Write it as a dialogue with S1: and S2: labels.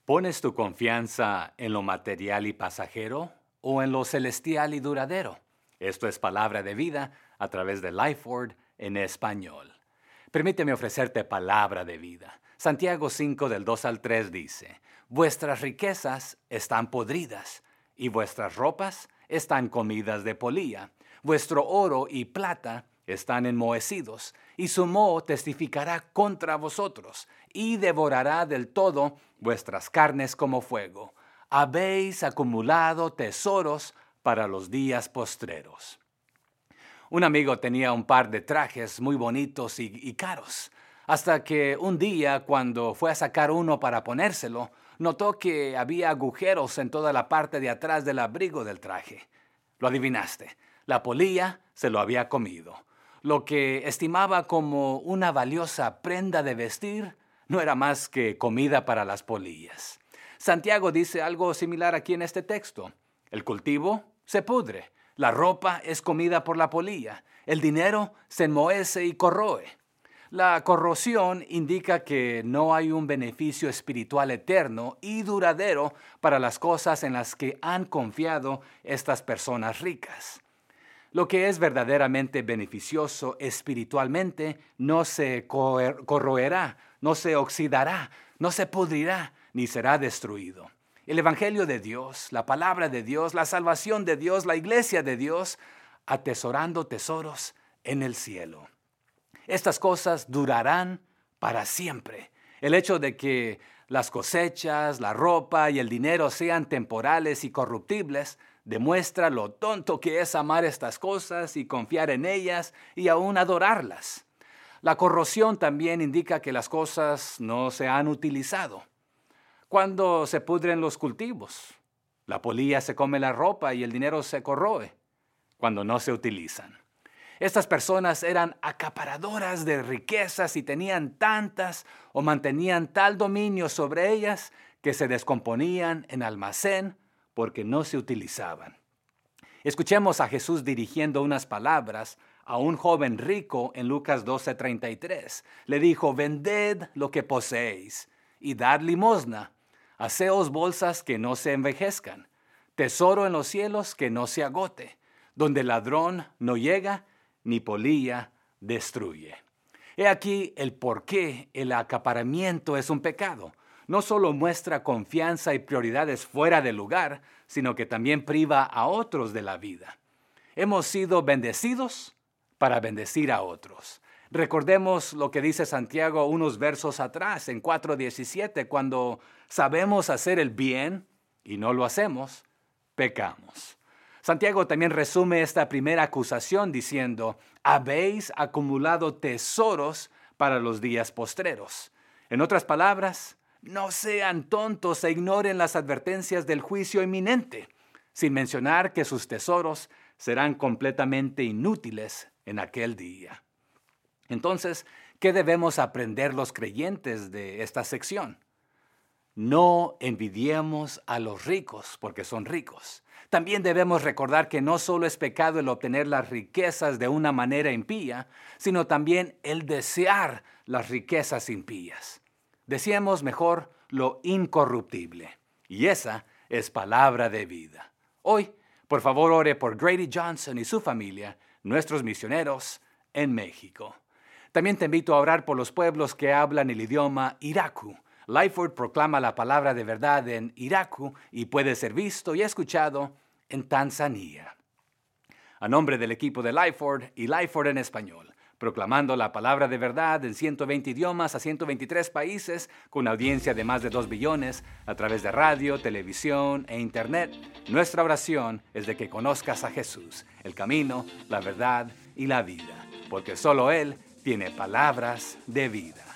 S1: ¿Pones tu confianza en lo material y pasajero o en lo celestial y duradero? Esto es Palabra de Vida a través de Lifeword en español. Permíteme ofrecerte palabra de vida. Santiago 5 del 2 al 3 dice: Vuestras riquezas están podridas y vuestras ropas están comidas de polilla. Vuestro oro y plata están enmohecidos, y su moho testificará contra vosotros, y devorará del todo vuestras carnes como fuego. Habéis acumulado tesoros para los días postreros. Un amigo tenía un par de trajes muy bonitos y caros, hasta que un día, cuando fue a sacar uno para ponérselo, notó que había agujeros en toda la parte de atrás del abrigo del traje. Lo adivinaste, la polilla se lo había comido. Lo que estimaba como una valiosa prenda de vestir no era más que comida para las polillas. Santiago dice algo similar aquí en este texto. El cultivo se pudre, la ropa es comida por la polilla, el dinero se enmohece y corroe. La corrosión indica que no hay un beneficio espiritual eterno y duradero para las cosas en las que han confiado estas personas ricas. Lo que es verdaderamente beneficioso espiritualmente no se corroerá, no se oxidará, no se pudrirá, ni será destruido. El Evangelio de Dios, la palabra de Dios, la salvación de Dios, la iglesia de Dios, atesorando tesoros en el cielo. Estas cosas durarán para siempre. El hecho de que las cosechas, la ropa y el dinero sean temporales y corruptibles demuestra lo tonto que es amar estas cosas y confiar en ellas y aún adorarlas. La corrosión también indica que las cosas no se han utilizado. Cuando se pudren los cultivos, la polilla se come la ropa y el dinero se corroe cuando no se utilizan. Estas personas eran acaparadoras de riquezas y tenían tantas o mantenían tal dominio sobre ellas que se descomponían en almacén porque no se utilizaban. Escuchemos a Jesús dirigiendo unas palabras a un joven rico en Lucas 12:33. Le dijo: vended lo que poseéis y dad limosna. Haceos bolsas que no se envejezcan, tesoro en los cielos que no se agote, donde ladrón no llega ni polilla destruye. He aquí el por qué el acaparamiento es un pecado. No solo muestra confianza y prioridades fuera de lugar, sino que también priva a otros de la vida. Hemos sido bendecidos para bendecir a otros. Recordemos lo que dice Santiago unos versos atrás, en 4:17, cuando sabemos hacer el bien y no lo hacemos, pecamos. Santiago también resume esta primera acusación diciendo: habéis acumulado tesoros para los días postreros. En otras palabras, no sean tontos e ignoren las advertencias del juicio inminente, sin mencionar que sus tesoros serán completamente inútiles en aquel día. Entonces, ¿qué debemos aprender los creyentes de esta sección? No envidiemos a los ricos porque son ricos. También debemos recordar que no solo es pecado el obtener las riquezas de una manera impía, sino también el desear las riquezas impías. Deseemos mejor lo incorruptible. Y esa es palabra de vida. Hoy, por favor, ore por Grady Johnson y su familia, nuestros misioneros en México. También te invito a orar por los pueblos que hablan el idioma iraku. Lifeword proclama la palabra de verdad en iraku y puede ser visto y escuchado en Tanzania. A nombre del equipo de Lifeword y Lifeword en español, proclamando la palabra de verdad en 120 idiomas a 123 países con audiencia de más de 2 billones a través de radio, televisión e internet, nuestra oración es de que conozcas a Jesús, el camino, la verdad y la vida, porque solo Él tiene palabras de vida.